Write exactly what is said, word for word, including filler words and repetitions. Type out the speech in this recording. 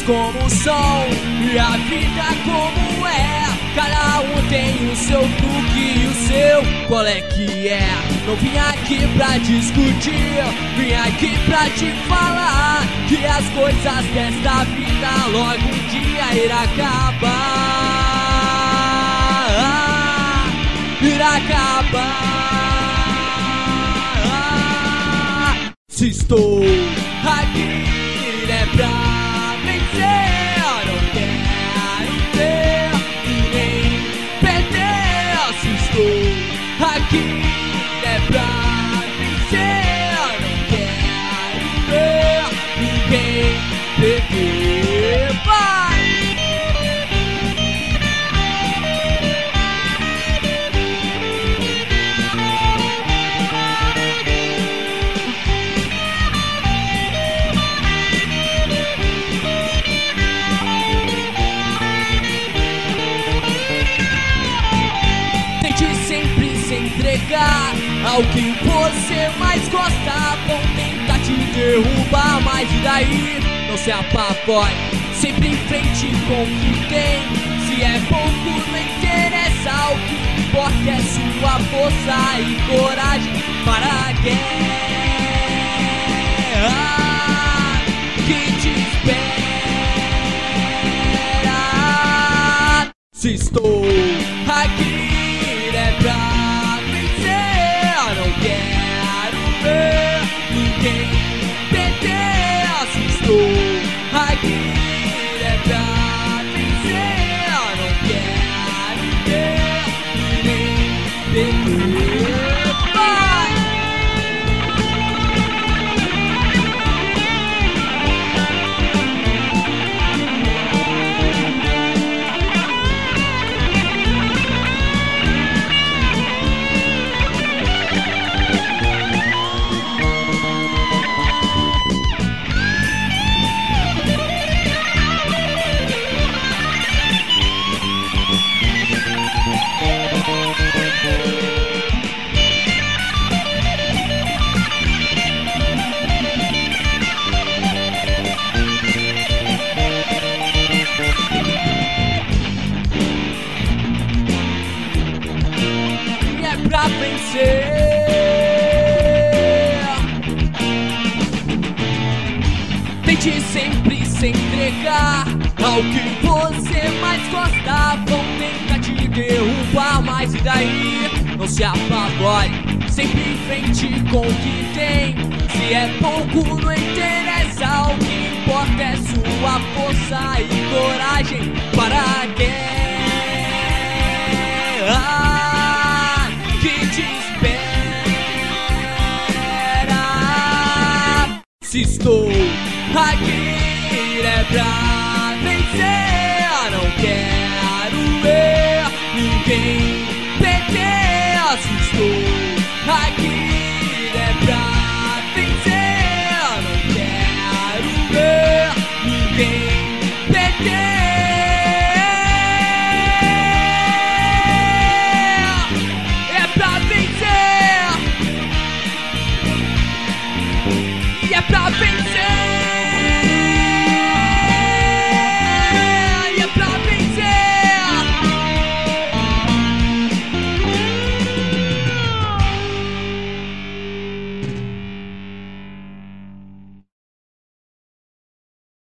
como são e a vida como é. Cada um tem o seu truque e o seu qual é que é. Não vim aqui pra discutir, vim aqui pra te falar que as coisas desta vida logo um dia irá acabar. Irá acabar. Se estou aqui é pra vencer, não quero ver ninguém perder. Se estou aqui é pra vencer, não quero ver ninguém perder. Vai! Ao que você mais gosta, vão tentar te derrubar, mas e daí? Não se apavore, sempre em frente com o que tem. Se é pouco, não interessa, o que importa é sua força e coragem para a guerra que te espera. Se estou aqui é pra não quero ver ninguém perder. Se estou aqui é pra vencer, não quero ver ninguém perder. Vai! Pra vencer, tente sempre se entregar ao que você mais gosta. Vão tentar te derrubar, mas e daí? Não se apavore, sempre em frente com o que tem. Se é pouco, não interessa, o que importa é sua força e coragem para a guerra que te espera. Se estou aqui é pra vencer, não quero ver ninguém perder. Se estou